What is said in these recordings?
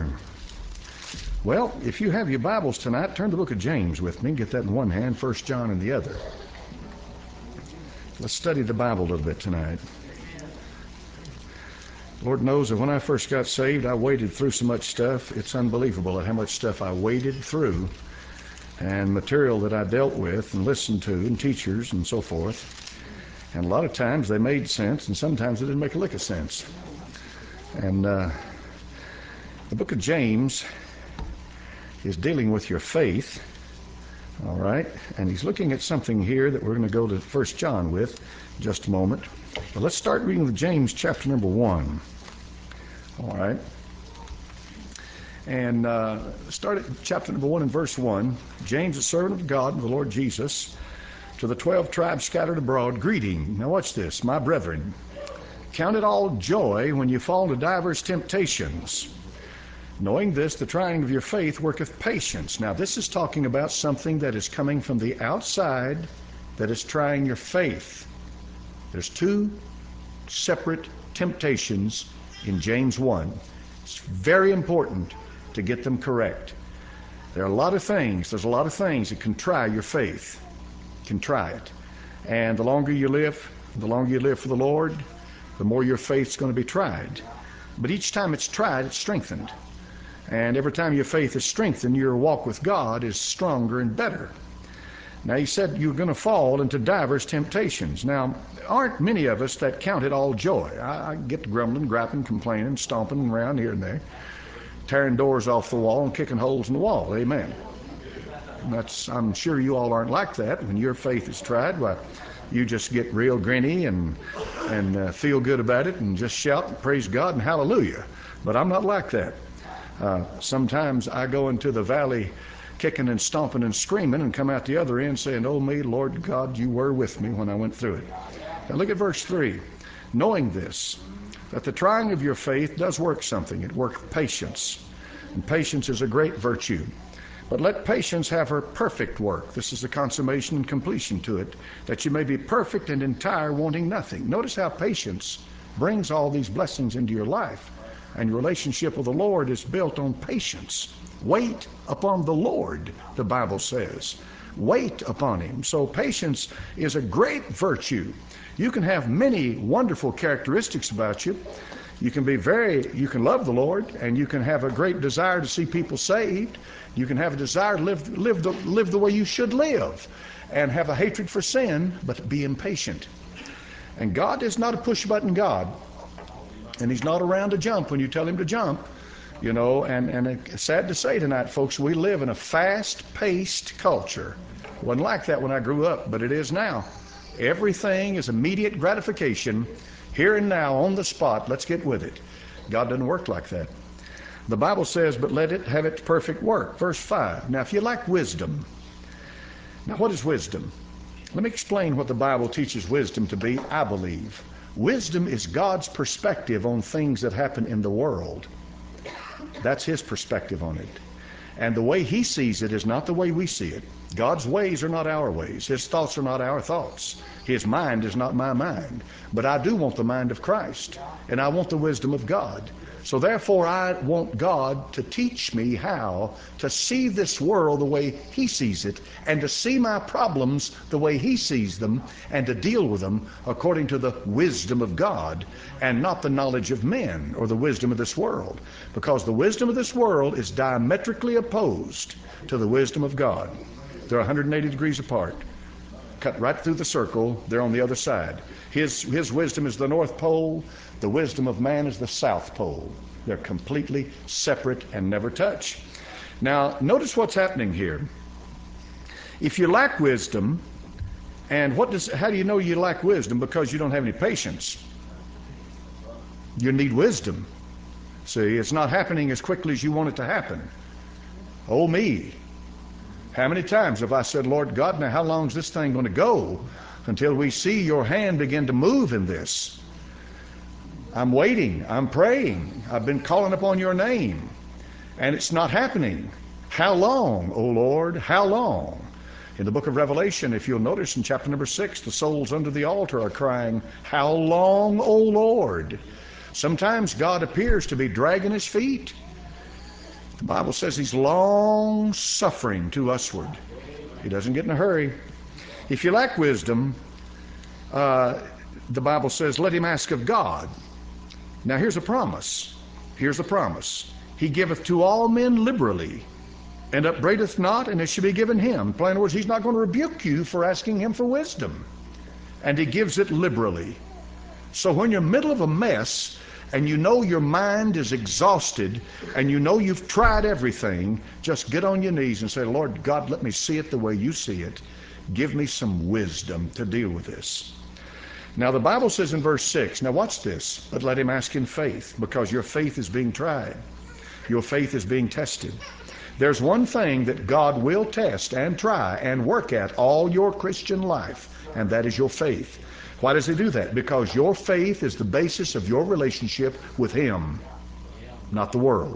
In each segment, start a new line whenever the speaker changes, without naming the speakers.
here? Well, if you have your Bibles tonight, turn to the book of James with me. Get that in one hand, 1 John in the other. Let's study the Bible a little bit tonight. Lord knows that when I first got saved, I waded through so much stuff. It's unbelievable at how much stuff I waded through, and material that I dealt with and listened to, and teachers and so forth. And a lot of times they made sense, and sometimes they didn't make a lick of sense. And the book of James is dealing with your faith, all right? And he's looking at something here that we're going to go to 1 John with in just a moment. But let's start reading with James chapter number 1, all right? And start at chapter number 1 and verse 1. James, a servant of God and the Lord Jesus, to the 12 tribes scattered abroad, greeting. Now watch this. My brethren, count it all joy when you fall into divers temptations, knowing this, the trying of your faith worketh patience. Now this is talking about something that is coming from the outside that is trying your faith. There's two separate temptations in James 1. It's very important to get them correct. There's a lot of things that can try your faith. Can try it. And the longer you live for the Lord, the more your faith's going to be tried. But each time it's tried, it's strengthened. And every time your faith is strengthened, your walk with God is stronger and better. Now, he said you're going to fall into divers temptations. Now, aren't many of us that count it all joy? I get grumbling, griping, complaining, stomping around here and there, tearing doors off the wall and kicking holes in the wall. Amen. I'm sure you all aren't like that. When your faith is tried, well, you just get real grinny and feel good about it and just shout and praise God and hallelujah. But I'm not like that. Sometimes I go into the valley kicking and stomping and screaming and come out the other end saying, oh me, Lord God, you were with me when I went through it. Now look at verse 3. Knowing this, that the trying of your faith does work something. It works patience. And patience is a great virtue. But let patience have her perfect work. This is the consummation and completion to it, that you may be perfect and entire, wanting nothing. Notice how patience brings all these blessings into your life. And your relationship with the Lord is built on patience. Wait upon the Lord, the Bible says. Wait upon him. So patience is a great virtue. You can have many wonderful characteristics about you. You can love the Lord, and you can have a great desire to see people saved. You can have a desire to live the way you should live, and have a hatred for sin, but be impatient. And God is not a push-button God. And he's not around to jump when you tell him to jump, you know, and it's sad to say tonight, folks, we live in a fast-paced culture. It wasn't like that when I grew up, but it is now. Everything is immediate gratification, here and now, on the spot. Let's get with it. God doesn't work like that. The Bible says, but let it have its perfect work. Verse 5. Now, if you lack wisdom, now what is wisdom? Let me explain what the Bible teaches wisdom to be, I believe. Wisdom is God's perspective on things that happen in the world. That's his perspective on it. And the way he sees it is not the way we see it. God's ways are not our ways. His thoughts are not our thoughts. His mind is not my mind. But I do want the mind of Christ. And I want the wisdom of God. So therefore I want God to teach me how to see this world the way he sees it, and to see my problems the way he sees them, and to deal with them according to the wisdom of God, and not the knowledge of men or the wisdom of this world. Because the wisdom of this world is diametrically opposed to the wisdom of God. They're 180 degrees apart. Cut right through the circle, they're on the other side. His wisdom is the North Pole, the wisdom of man is the South Pole. They're completely separate and never touch. Now, notice what's happening here. If you lack wisdom, and how do you know you lack wisdom? Because you don't have any patience. You need wisdom. See, it's not happening as quickly as you want it to happen. Oh me. How many times have I said, Lord God, now how long is this thing going to go until we see your hand begin to move in this? I'm waiting. I'm praying. I've been calling upon your name, and it's not happening. How long, O Lord? How long? In the book of Revelation, if you'll notice in chapter number 6, the souls under the altar are crying, how long, O Lord? Sometimes God appears to be dragging his feet. The Bible says he's long suffering to usward. He doesn't get in a hurry. If you lack wisdom, the Bible says, let him ask of God. Now here's a promise. Here's a promise. He giveth to all men liberally, and upbraideth not, and it shall be given him. In plain words, he's not going to rebuke you for asking him for wisdom. And he gives it liberally. So when you're in the middle of a mess, and you know your mind is exhausted, and you know you've tried everything, just get on your knees and say, Lord God, let me see it the way you see it. Give me some wisdom to deal with this. Now the Bible says in verse 6, now watch this, but let him ask in faith, because your faith is being tried. Your faith is being tested. There's one thing that God will test and try and work at all your Christian life, and that is your faith. Why does he do that? Because your faith is the basis of your relationship with him, not the world.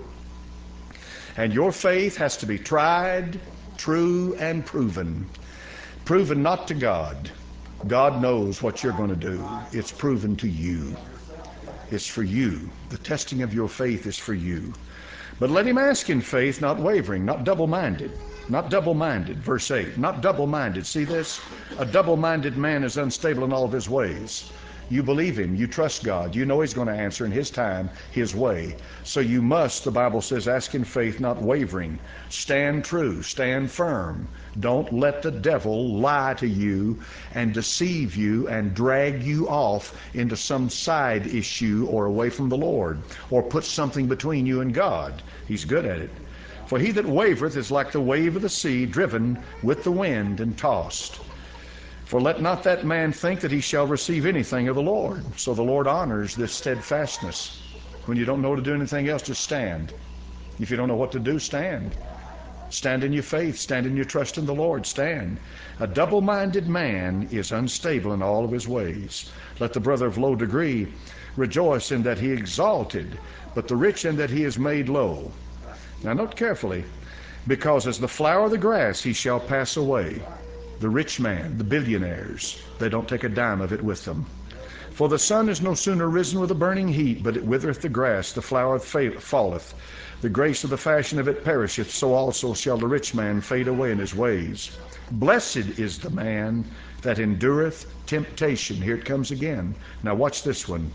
And your faith has to be tried, true, and proven. Proven not to God. God knows what you're going to do. It's proven to you. It's for you. The testing of your faith is for you. But let him ask in faith, not wavering, not double-minded. Not double-minded, verse 8, not double-minded. See this? A double-minded man is unstable in all of his ways. You believe him, you trust God, you know he's going to answer in his time, his way. So you must, the Bible says, ask in faith, not wavering. Stand true, stand firm. Don't let the devil lie to you and deceive you and drag you off into some side issue or away from the Lord, or put something between you and God. He's good at it. For he that wavereth is like the wave of the sea, driven with the wind and tossed. For let not that man think that he shall receive anything of the Lord. So the Lord honors this steadfastness. When you don't know to do anything else, just stand. If you don't know what to do, stand. Stand in your faith, stand in your trust in the Lord, stand. A double-minded man is unstable in all of his ways. Let the brother of low degree rejoice in that he exalted, but the rich in that he is made low. Now note carefully, because as the flower of the grass he shall pass away. The rich man, the billionaires, they don't take a dime of it with them. For the sun is no sooner risen with a burning heat, but it withereth the grass, the flower falleth. The grace of the fashion of it perisheth, so also shall the rich man fade away in his ways. Blessed is the man that endureth temptation. Here it comes again. Now watch this one.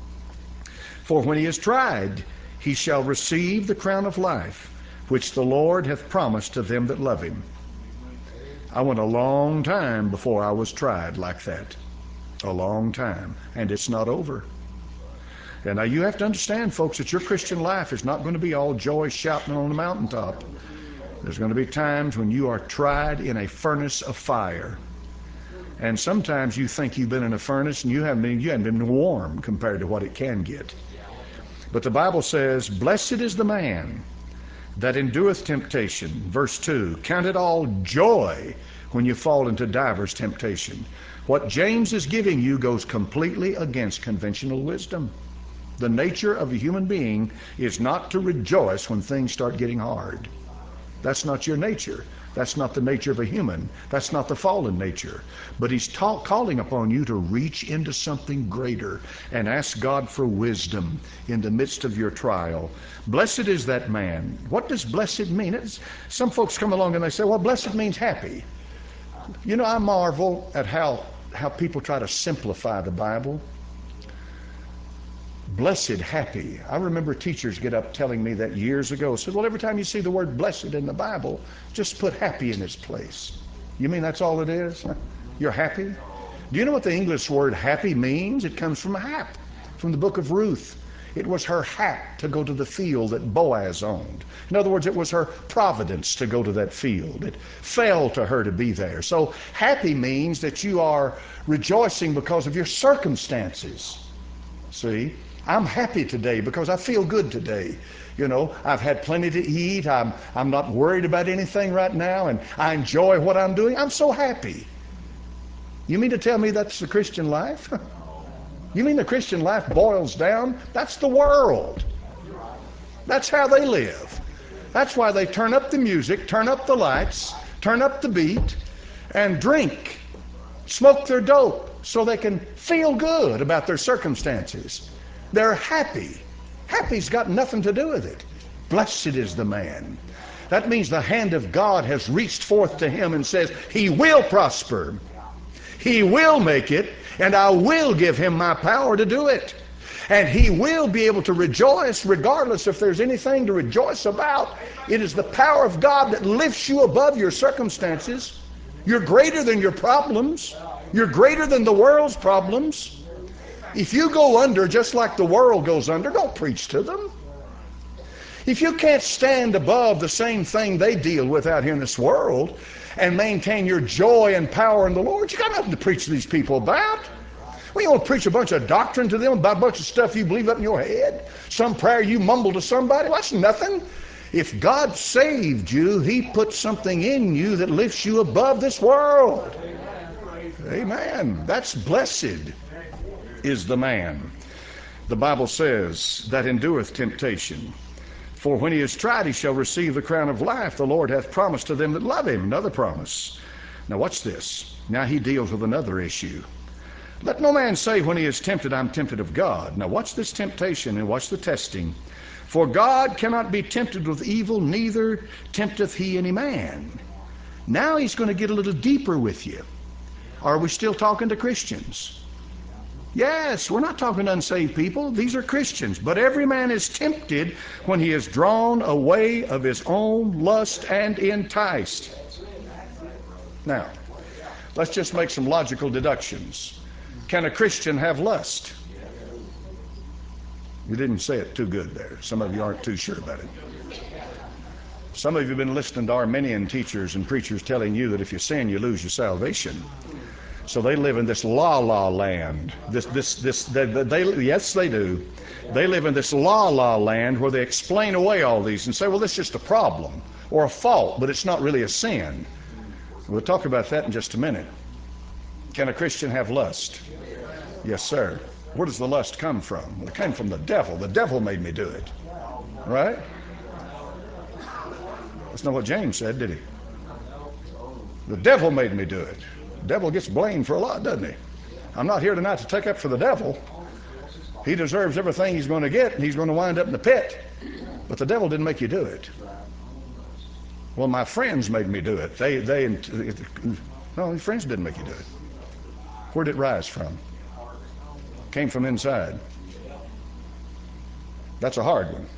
For when he is tried, he shall receive the crown of life, which the Lord hath promised to them that love him. I went a long time before I was tried like that. A long time. And it's not over. And now you have to understand, folks, that your Christian life is not going to be all joy shouting on the mountaintop. There's going to be times when you are tried in a furnace of fire. And sometimes you think you've been in a furnace and you haven't been warm compared to what it can get. But the Bible says, blessed is the man that endureth temptation. Verse 2, count it all joy when you fall into divers temptation. What James is giving you goes completely against conventional wisdom. The nature of a human being is not to rejoice when things start getting hard. That's not your nature. That's not the nature of a human. That's not the fallen nature. But he's calling upon you to reach into something greater and ask God for wisdom in the midst of your trial. Blessed is that man. What does blessed mean? Some folks come along and they say, well, blessed means happy. You know, I marvel at how people try to simplify the Bible. Blessed, happy. I remember teachers get up telling me that years ago. Said, well, every time you see the word blessed in the Bible, just put happy in its place. You mean that's all it is? You're happy? Do you know what the English word happy means? It comes from hap, from the book of Ruth. It was her hap to go to the field that Boaz owned. In other words, it was her providence to go to that field. It fell to her to be there. So happy means that you are rejoicing because of your circumstances. See? I'm happy today because I feel good today. You know, I've had plenty to eat. I'm not worried about anything right now, and I enjoy what I'm doing. I'm so happy. You mean to tell me that's the Christian life? You mean the Christian life boils down? That's the world. That's how they live. That's why they turn up the music, turn up the lights, turn up the beat, and drink, smoke their dope so they can feel good about their circumstances. They're happy. Happy's got nothing to do with it. Blessed is the man. That means the hand of God has reached forth to him and says, he will prosper. He will make it, and I will give him my power to do it. And he will be able to rejoice regardless if there's anything to rejoice about. It is the power of God that lifts you above your circumstances. You're greater than your problems. You're greater than the world's problems. If you go under just like the world goes under, don't preach to them. If you can't stand above the same thing they deal with out here in this world and maintain your joy and power in the Lord, you got nothing to preach to these people about. We don't preach a bunch of doctrine to them about a bunch of stuff you believe up in your head. Some prayer you mumble to somebody. Well, that's nothing. If God saved you, he put something in you that lifts you above this world. Amen. That's blessed is the man. The Bible says that endureth temptation. For when he is tried, he shall receive the crown of life. The Lord hath promised to them that love him. Another promise. Now watch this. Now he deals with another issue. Let no man say when he is tempted, I'm tempted of God. Now watch this temptation and watch the testing. For God cannot be tempted with evil, neither tempteth he any man. Now he's going to get a little deeper with you. Are we still talking to Christians? Yes, we're not talking to unsaved people. These are Christians. But every man is tempted when he is drawn away of his own lust and enticed. Now, let's just make some logical deductions. Can a Christian have lust? You didn't say it too good there. Some of you aren't too sure about it. Some of you have been listening to Arminian teachers and preachers telling you that if you sin, you lose your salvation. So they live in this la-la land. Yes, they do. They live in this la-la land where they explain away all these and say, well, this is just a problem or a fault, but it's not really a sin. We'll talk about that in just a minute. Can a Christian have lust? Yes, sir. Where does the lust come from? Well, it came from the devil. The devil made me do it. Right? That's not what James said, did he? The devil made me do it. The devil gets blamed for a lot, doesn't he? I'm not here tonight to take up for the devil. He deserves everything he's going to get, and he's going to wind up in the pit. But the devil didn't make you do it. Well, my friends made me do it. No, your friends didn't make you do it. Where did it rise from? Came from inside. That's a hard one.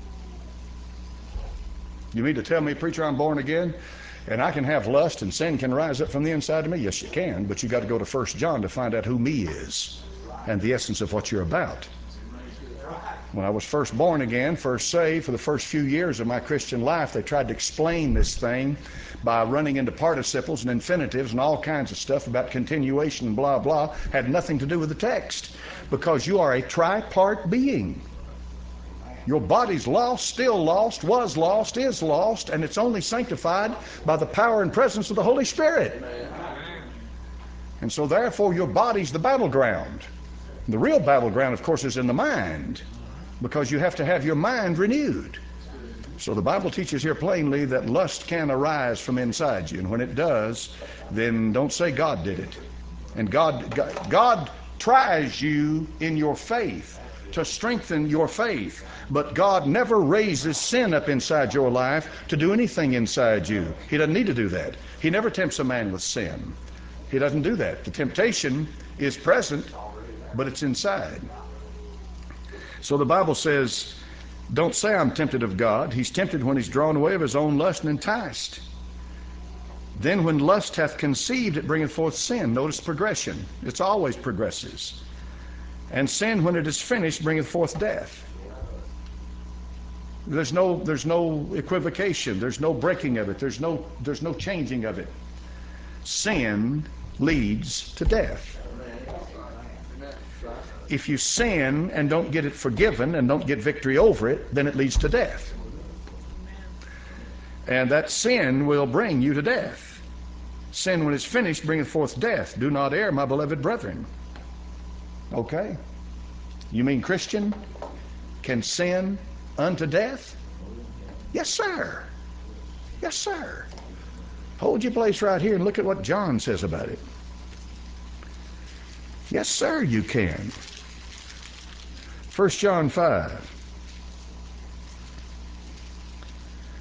You mean to tell me, preacher, I'm born again and I can have lust and sin can rise up from the inside of me? Yes, you can, but you got to go to 1 John to find out who me is and the essence of what you're about. When I was first born again, first saved, for the first few years of my Christian life, they tried to explain this thing by running into participles and infinitives and all kinds of stuff about continuation and blah, blah. Had nothing to do with the text, because you are a tripart being. Your body's lost, still lost, was lost, is lost, and it's only sanctified by the power and presence of the Holy Spirit. And so therefore your body's the battleground. The real battleground, of course, is in the mind, because you have to have your mind renewed. So the Bible teaches here plainly that lust can arise from inside you, and when it does, then don't say God did it. And God tries you in your faith to strengthen your faith, but God never raises sin up inside your life to do anything inside you. He doesn't need to do that. He never tempts a man with sin. He doesn't do that. The temptation is present, but it's inside. So the Bible says, don't say I'm tempted of God. He's tempted when he's drawn away of his own lust and enticed. Then when lust hath conceived, it bringeth forth sin. Notice progression. It's always progresses. And sin, when it is finished, bringeth forth death. There's no equivocation. There's no breaking of it. There's no changing of it. Sin leads to death. If you sin and don't get it forgiven and don't get victory over it, then it leads to death. And that sin will bring you to death. Sin, when it's finished, bringeth forth death. Do not err, my beloved brethren. Okay? You mean Christian can sin unto death? Yes, sir. Yes, sir. Hold your place right here and look at what John says about it. Yes, sir, you can. 1 John 5.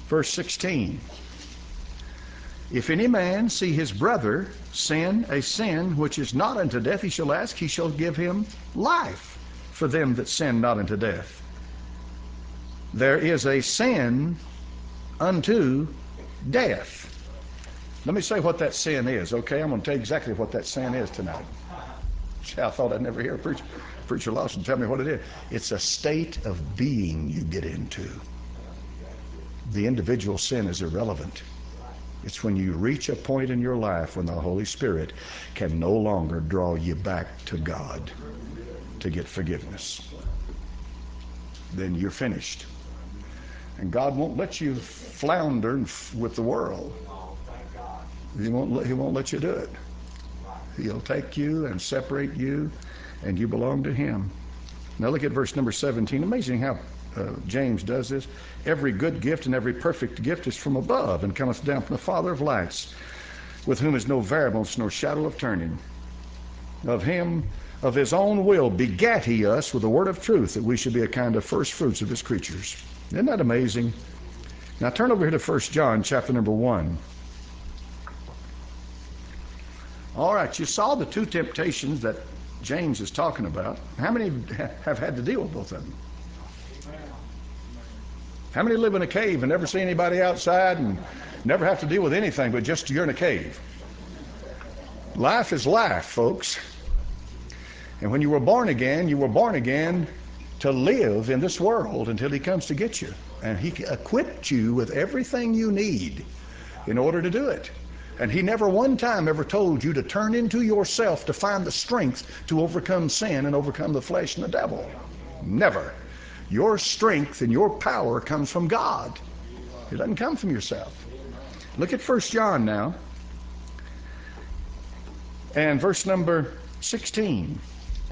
Verse 16. If any man see his brother sin a sin which is not unto death, he shall ask, he shall give him life for them that sin not unto death. There is a sin unto death. Let me say what that sin is, okay? I'm going to tell you exactly what that sin is tonight. I thought I'd never hear a preacher Lawson tell me what it is. It's a state of being you get into. The individual sin is irrelevant. It's when you reach a point in your life when the Holy Spirit can no longer draw you back to God to get forgiveness. Then you're finished. And God won't let you flounder with the world. He won't let you do it. He'll take you and separate you, and you belong to Him. Now look at verse number 17. Amazing how James does this. Every good gift and every perfect gift is from above and cometh down from the Father of lights, with whom is no variableness nor shadow of turning. Of Him, of His own will, begat He us with the word of truth, that we should be a kind of first fruits of His creatures. Isn't that amazing? Now turn over here to 1 John chapter number 1. All right, you saw the two temptations that James is talking about. How many have had to deal with both of them? How many live in a cave and never see anybody outside and never have to deal with anything but just you're in a cave? Life is life, folks. And when you were born again to live in this world until He comes to get you. And He equipped you with everything you need in order to do it. And He never one time ever told you to turn into yourself to find the strength to overcome sin and overcome the flesh and the devil. Never. Your strength and your power comes from God. It doesn't come from yourself. Look at 1 John now. And verse number 16.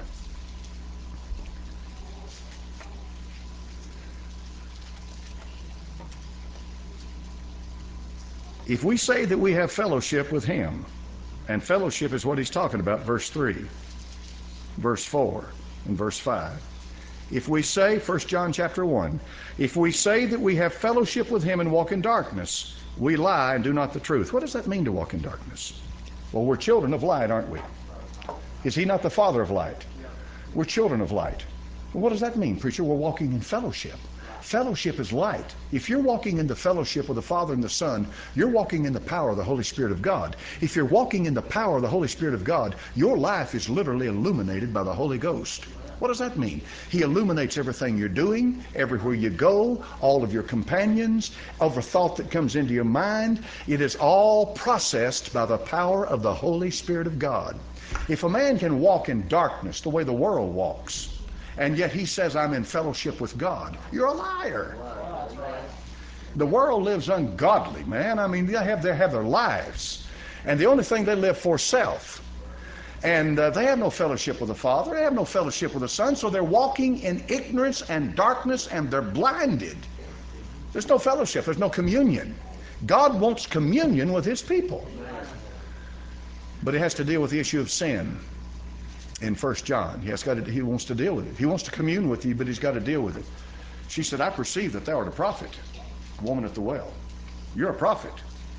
If we say that we have fellowship with Him, and fellowship is what he's talking about, verse 3, verse 4, and verse 5. If we say, 1 John chapter 1, if we say that we have fellowship with Him and walk in darkness, we lie and do not the truth. What does that mean to walk in darkness? Well, we're children of light, aren't we? Is He not the Father of light? We're children of light. Well, what does that mean, preacher? We're walking in fellowship. Fellowship is light. If you're walking in the fellowship with the Father and the Son, you're walking in the power of the Holy Spirit of God. If you're walking in the power of the Holy Spirit of God, your life is literally illuminated by the Holy Ghost. What does that mean? He illuminates everything you're doing, everywhere you go, all of your companions, every thought that comes into your mind. It is all processed by the power of the Holy Spirit of God. If a man can walk in darkness the way the world walks, and yet he says, I'm in fellowship with God, you're a liar. The world lives ungodly, man. I mean, they have their lives. And the only thing they live for, self. And they have no fellowship with the Father. They have no fellowship with the Son. So they're walking in ignorance and darkness, and they're blinded. There's no fellowship. There's no communion. God wants communion with His people. But He has to deal with the issue of sin in 1 John. He wants to deal with it. He wants to commune with you, but He's got to deal with it. She said, I perceive that thou art a prophet. Woman at the well. You're a prophet.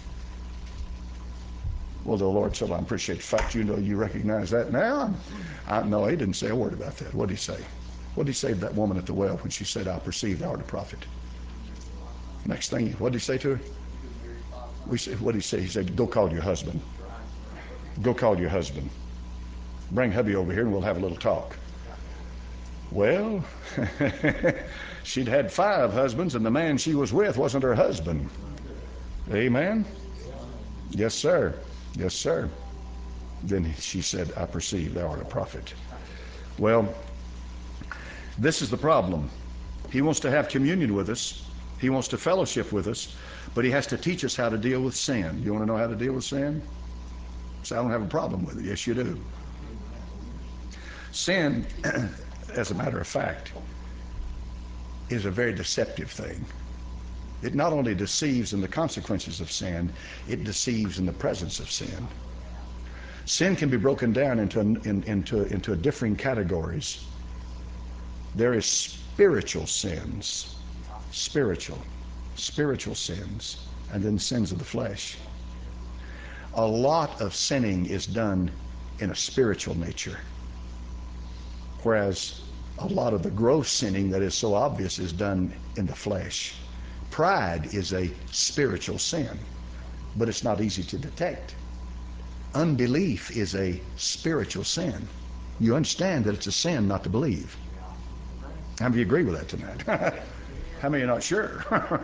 Well, the Lord said, I appreciate the fact you recognize that now. No, He didn't say a word about that. What did He say? What did He say to that woman at the well when she said, I perceive thou art a prophet? Next thing, what did He say to her? What did He say? He said, go call your husband. Go call your husband. Bring hubby over here and we'll have a little talk. Well, she'd had 5 husbands, and the man she was with wasn't her husband. Amen? Yes, sir. Yes, sir. Then she said, I perceive thou art a prophet. Well, this is the problem. He wants to have communion with us. He wants to fellowship with us, but He has to teach us how to deal with sin. You want to know how to deal with sin? So I don't have a problem with it. Yes, you do. Sin, as a matter of fact, is a very deceptive thing. It not only deceives in the consequences of sin, it deceives in the presence of sin. Sin can be broken down into differing categories. There is spiritual sins. Spiritual. spiritual sins, and then sins of the flesh. A lot of sinning is done in a spiritual nature, whereas a lot of the gross sinning that is so obvious is done in the flesh. Pride is a spiritual sin, but it's not easy to detect. Unbelief is a spiritual sin. You understand that it's a sin not to believe. How many of you agree with that tonight? How many are not sure?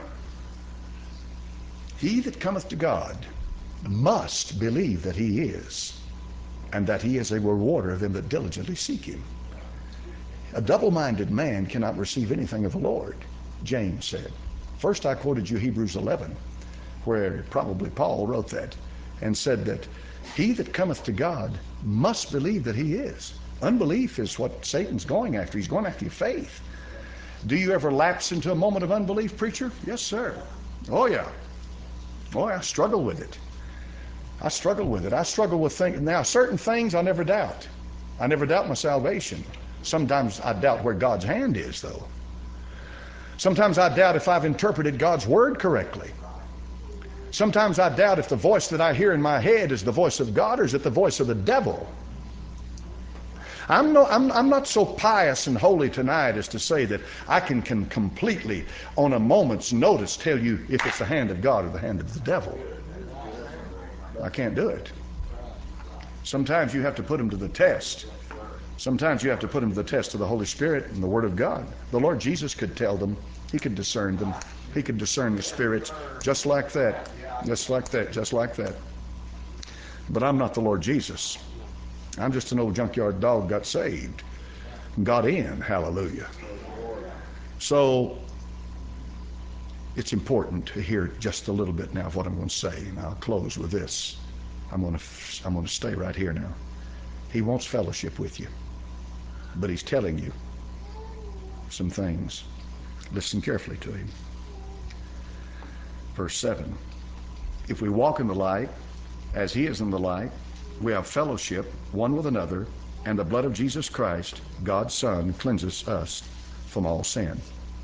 He that cometh to God must believe that he is, and that he is a rewarder of them that diligently seek him. A double-minded man cannot receive anything of the Lord, James said. First I quoted you Hebrews 11, where probably Paul wrote that, and said that he that cometh to God must believe that he is. Unbelief is what Satan's going after. He's going after your faith. Do you ever lapse into a moment of unbelief, preacher? Yes, sir. Oh, yeah. Oh, I struggle with it. I struggle with it. I struggle with things. Now, certain things I never doubt. I never doubt my salvation. Sometimes I doubt where God's hand is, though. Sometimes I doubt if I've interpreted God's word correctly. Sometimes I doubt if the voice that I hear in my head is the voice of God or is it the voice of the devil. I'm not so pious and holy tonight as to say that I can completely, on a moment's notice, tell you if it's the hand of God or the hand of the devil. I can't do it. Sometimes you have to put them to the test. Sometimes you have to put them to the test of the Holy Spirit and the Word of God. The Lord Jesus could tell them. He could discern them. He could discern the spirits just like that, just like that, just like that. But I'm not the Lord Jesus. I'm just an old junkyard dog got saved, got in, hallelujah. So it's important to hear just a little bit now of what I'm going to say, and I'll close with this. I'm going to stay right here now. He wants fellowship with you, but he's telling you some things. Listen carefully to him. Verse 7. If we walk in the light, as he is in the light, we have fellowship one with another, and the blood of Jesus Christ, God's Son, cleanses us from all sin.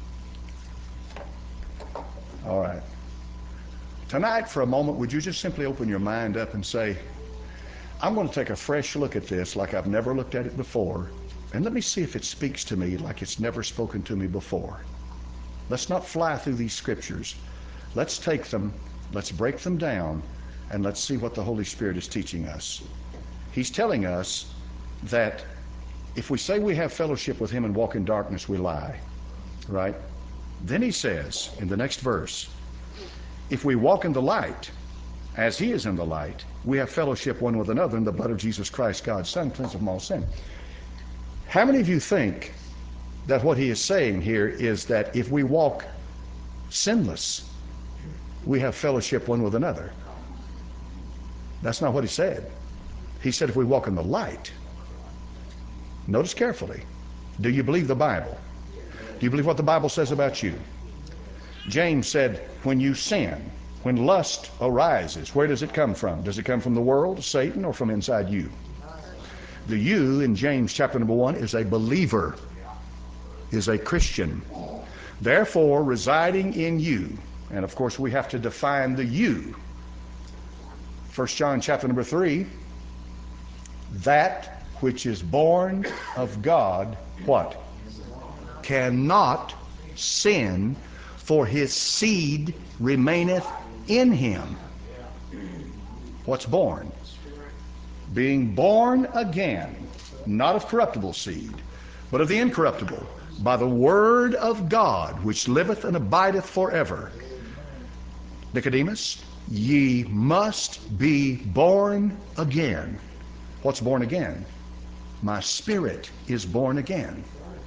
All right. Tonight, for a moment, would you just simply open your mind up and say, I'm going to take a fresh look at this like I've never looked at it before, and let me see if it speaks to me like it's never spoken to me before. Let's not fly through these scriptures. Let's take them, let's break them down, and let's see what the Holy Spirit is teaching us. He's telling us that if we say we have fellowship with him and walk in darkness, we lie, right? Then he says in the next verse, if we walk in the light, as he is in the light, we have fellowship one with another, and the blood of Jesus Christ, God's Son, cleanses from all sin. How many of you think that what he is saying here is that if we walk sinless, we have fellowship one with another? That's not what he said. He said if we walk in the light. Notice carefully. Do you believe the Bible? Do you believe what the Bible says about you? James said, when you sin, when lust arises, where does it come from? Does it come from the world, Satan, or from inside you? The you in James chapter number 1 is a believer, is a Christian. Therefore, residing in you, and of course we have to define the you. 1 John chapter number 3, that which is born of God, what? Cannot sin, for his seed remaineth in him. What's born? Being born again, not of corruptible seed, but of the incorruptible, by the word of God, which liveth and abideth forever. Nicodemus, ye must be born again. What's born again? My spirit is born again.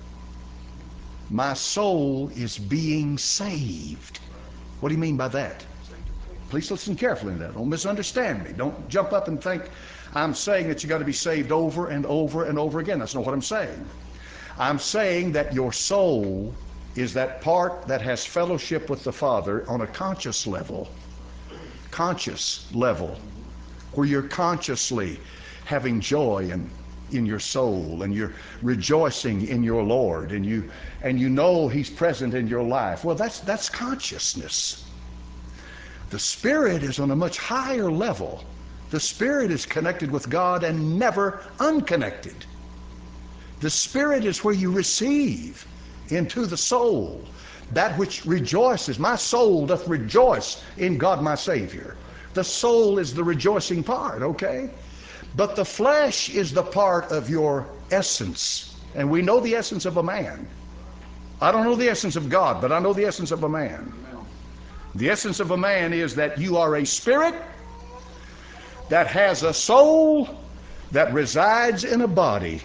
My soul is being saved. What do you mean by that? Please listen carefully to that. Don't misunderstand me. Don't jump up and think I'm saying that you got to be saved over and over and over again. That's not what I'm saying. I'm saying that your soul is that part that has fellowship with the Father on a conscious level, where you're consciously having joy and in your soul, and you're rejoicing in your Lord, and you know He's present in your life. Well, that's consciousness. The Spirit is on a much higher level. The Spirit is connected with God and never unconnected. The Spirit is where you receive into the soul that which rejoices. My soul doth rejoice in God my Savior. The soul is the rejoicing part, okay? But the flesh is the part of your essence. And we know the essence of a man. I don't know the essence of God, but I know the essence of a man. The essence of a man is that you are a spirit that has a soul that resides in a body.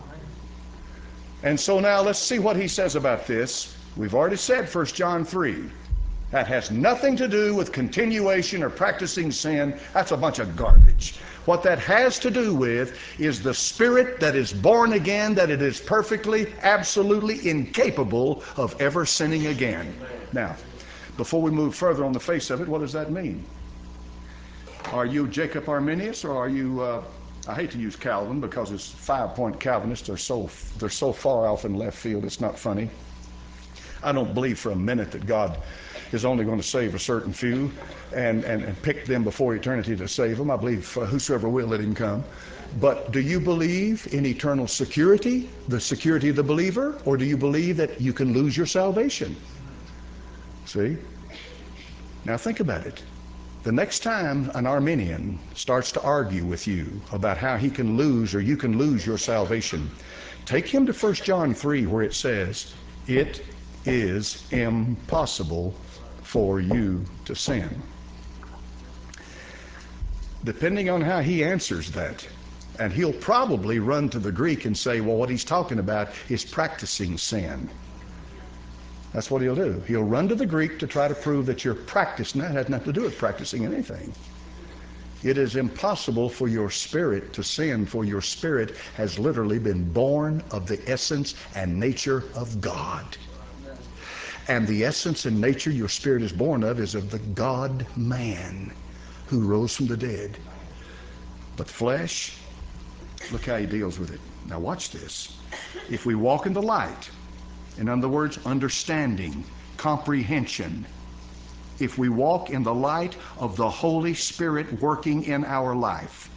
And so now let's see what he says about this. We've already said 1 John 3. That has nothing to do with continuation or practicing sin. That's a bunch of garbage. What that has to do with is the spirit that is born again, that it is perfectly, absolutely incapable of ever sinning again. Now, before we move further on the face of it, what does that mean? Are you Jacob Arminius, or are you, I hate to use Calvin because his 5-point Calvinists they're so far off in left field, it's not funny. I don't believe for a minute that God is only going to save a certain few and pick them before eternity to save them. I believe whosoever will, let him come. But do you believe in eternal security, the security of the believer, or do you believe that you can lose your salvation? See? Now think about it. The next time an Arminian starts to argue with you about how he can lose or you can lose your salvation, take him to 1 John 3 where it says, it is impossible for you to sin. Depending on how he answers that, and he'll probably run to the Greek and say, well, what he's talking about is practicing sin. That's what he'll do. He'll run to the Greek to try to prove that you're practicing. That has nothing to do with practicing anything. It is impossible for your spirit to sin, for your spirit has literally been born of the essence and nature of God. And the essence and nature your spirit is born of is of the God-man who rose from the dead. But the flesh, look how he deals with it. Now watch this. If we walk in the light, in other words, understanding, comprehension, if we walk in the light of the Holy Spirit working in our life,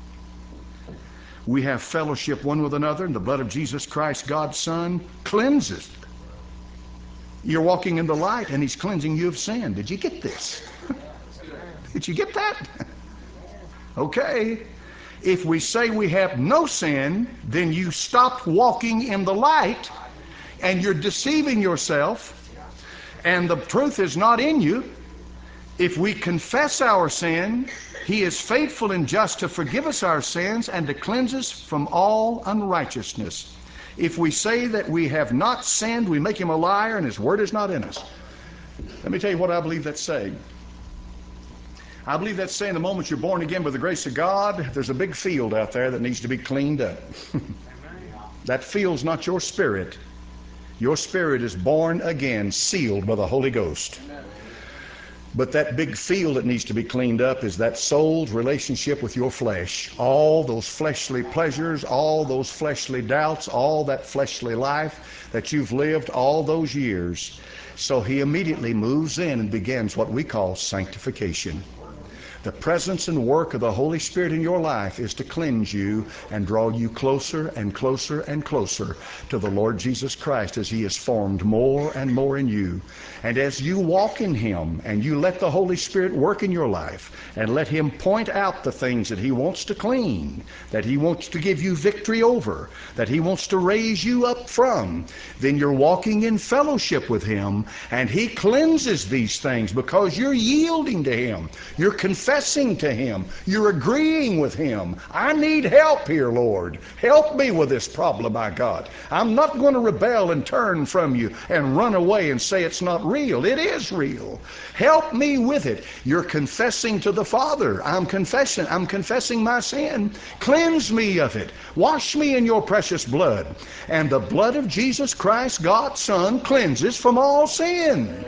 we have fellowship one with another, and the blood of Jesus Christ, God's Son, cleanses. You're walking in the light, and He's cleansing you of sin. Did you get this? Did you get that? Okay. If we say we have no sin, then you stopped walking in the light, and you're deceiving yourself, and the truth is not in you. If we confess our sin, He is faithful and just to forgive us our sins and to cleanse us from all unrighteousness. If we say that we have not sinned, we make Him a liar, and His word is not in us. Let me tell you what I believe that's saying. I believe that's saying the moment you're born again by the grace of God, there's a big field out there that needs to be cleaned up. That field's not your spirit. Your spirit is born again, sealed by the Holy Ghost. But that big field that needs to be cleaned up is that soul's relationship with your flesh. All those fleshly pleasures, all those fleshly doubts, all that fleshly life that you've lived all those years. So He immediately moves in and begins what we call sanctification. The presence and work of the Holy Spirit in your life is to cleanse you and draw you closer and closer and closer to the Lord Jesus Christ as He is formed more and more in you. And as you walk in Him and you let the Holy Spirit work in your life and let Him point out the things that He wants to clean, that He wants to give you victory over, that He wants to raise you up from, then you're walking in fellowship with Him, and He cleanses these things because you're yielding to Him. You're confessing to Him. You're agreeing with Him. I need help here, Lord. Help me with this problem I got. I'm not going to rebel and turn from you and run away and say it's not real. It is real. Help me with it. You're confessing to the Father. I'm confessing my sin. Cleanse me of it. Wash me in your precious blood. And the blood of Jesus Christ, God's Son, cleanses from all sin.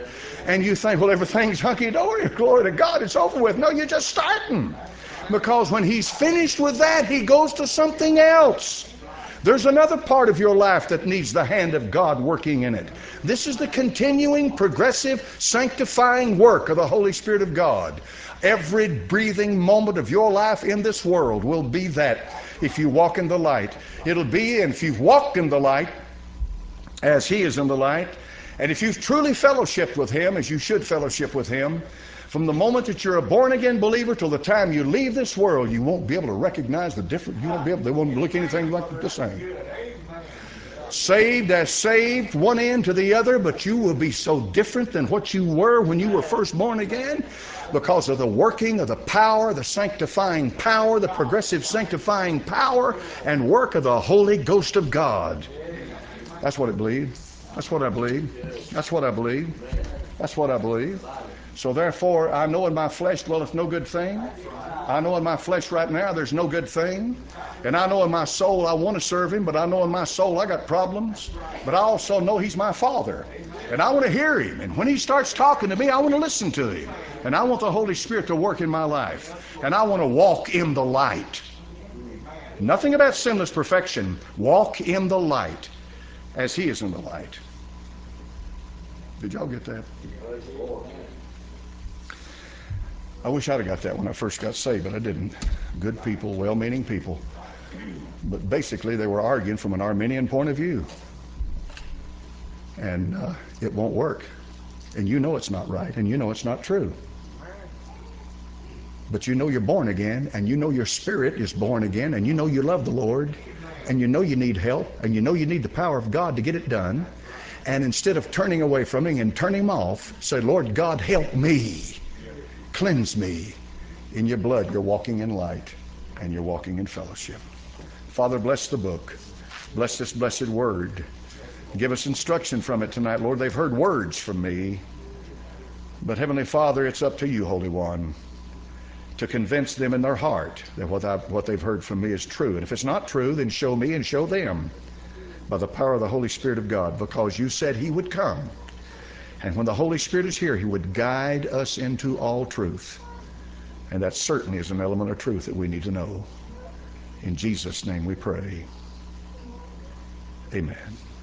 And you think, well, everything's hunky-dory. Glory to God, it's over with. No, you're just starting. Because when he's finished with that, he goes to something else. There's another part of your life that needs the hand of God working in it. This is the continuing, progressive, sanctifying work of the Holy Spirit of God. Every breathing moment of your life in this world will be that if you walk in the light. It'll be, and if you've walked in the light as he is in the light, and if you've truly fellowshiped with him as you should fellowship with him, from the moment that you're a born-again believer till the time you leave this world, you won't be able to recognize the difference. You won't be able, they won't look anything like the same. Saved as saved, one end to the other, but you will be so different than what you were when you were first born again because of the working of the power, the sanctifying power, the progressive sanctifying power and work of the Holy Ghost of God. That's what I believe. That's what I believe. That's what I believe. That's what I believe. So therefore, I know in my flesh dwelleth no good thing. I know in my flesh right now there's no good thing. And I know in my soul I want to serve him, but I know in my soul I got problems. But I also know he's my Father. And I want to hear him. And when he starts talking to me, I want to listen to him. And I want the Holy Spirit to work in my life. And I want to walk in the light. Nothing about sinless perfection. Walk in the light as he is in the light. Did y'all get that? I wish I'd have got that when I first got saved, but I didn't. Good people, well-meaning people. But basically they were arguing from an Arminian point of view. And it won't work. And you know it's not right, and you know it's not true. But you know you're born again, and you know your spirit is born again, and you know you love the Lord, and you know you need help, and you know you need the power of God to get it done. And instead of turning away from him and turning him off, say, Lord God, help me. Cleanse me. In your blood, you're walking in light, and you're walking in fellowship. Father, bless the book. Bless this blessed word. Give us instruction from it tonight, Lord. They've heard words from me. But Heavenly Father, it's up to you, Holy One, to convince them in their heart that what they've heard from me is true. And if it's not true, then show me and show them by the power of the Holy Spirit of God, because you said he would come. And when the Holy Spirit is here, he would guide us into all truth. And that certainly is an element of truth that we need to know. In Jesus' name we pray. Amen.